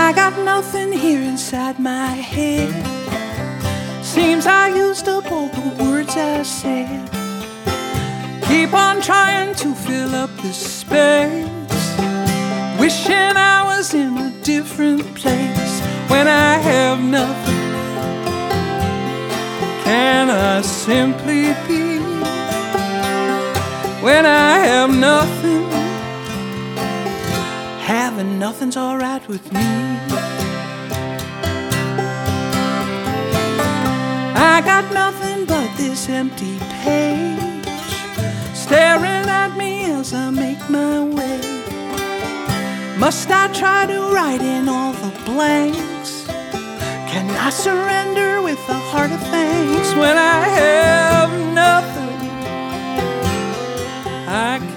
I got nothing here inside my head. Seems I used up all the words I said. Keep on trying to fill up this space, wishing I was in a different place. When I have nothing, can I simply be? When I have nothing, having nothing's alright with me. I got nothing but this empty page staring at me as I make my way. Must I try to write in all the blanks? Can I surrender with a heart of thanks? When I have nothing, I